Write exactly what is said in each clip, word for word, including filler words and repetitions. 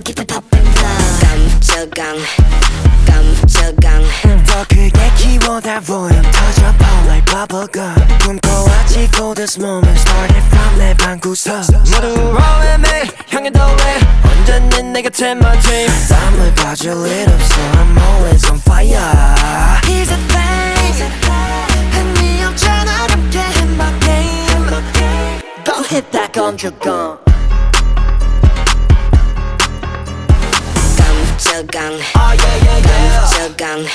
깊이 popping blood 깜짝강 깜짝강 더 크게 키워다 볼륨 터져 pop like bubblegum 꿈꿔왔지 for this moment started from 내 방구석 모두 rolling me 향해 더해 언제니 내 곁에 my team 땀을 빠질 일 없어 I'm always on fire Here's a thing 흥미없잖아 함께 in my game Go hit that 깜짝강 깜짝강 oh yeah yeah yeah 깜짝강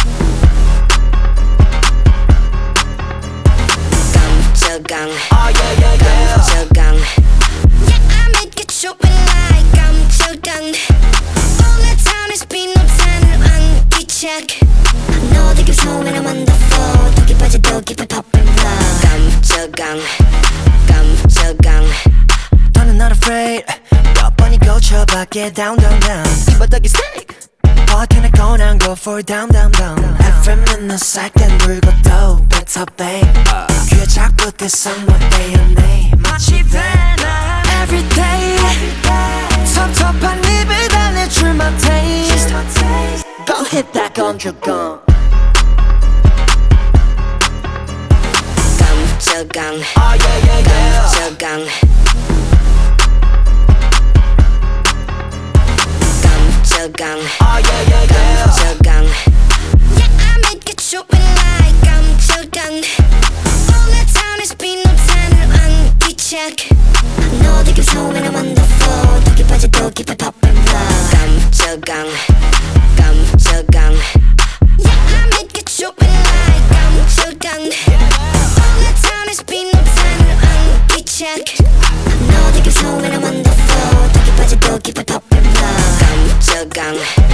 깜짝강 oh yeah yeah yeah 깜짝강 Yeah I make it shopping like 깜짝강 All the time is been no time 안기착 너 되게 무서워 when I'm on the floor 더 깊어져 더 깊이 popping blood 깜짝강 깜짝강 너는 not afraid 몇 번이 고쳐봤게 down down down 입어떡이 steak What can I go now go for down down down 에프엠은 너 살땐 불고도 better babe 귀에 자꾸 떼상 what they your name 마치 venom everyday 섭섭한 입을 달래줄 my taste Go hit that 깜짝강 깜짝강 oh yeah yeah yeah 깜짝강 깜짝강 oh yeah yeah yeah 깜짝강 Yeah I make it shopping like 깜짝강 All the time is been no time 안기착 너 되게 무서워 when I'm on the floor 더 깊어져 더 깊이 popping blood 깜짝강 깜짝강 Yeah I make it shopping like 깜짝강 All the time is been no time 안기착 너 되게 무서워 when I'm on the floor 더 깊어져 더 깊이 popping blood 깜짝강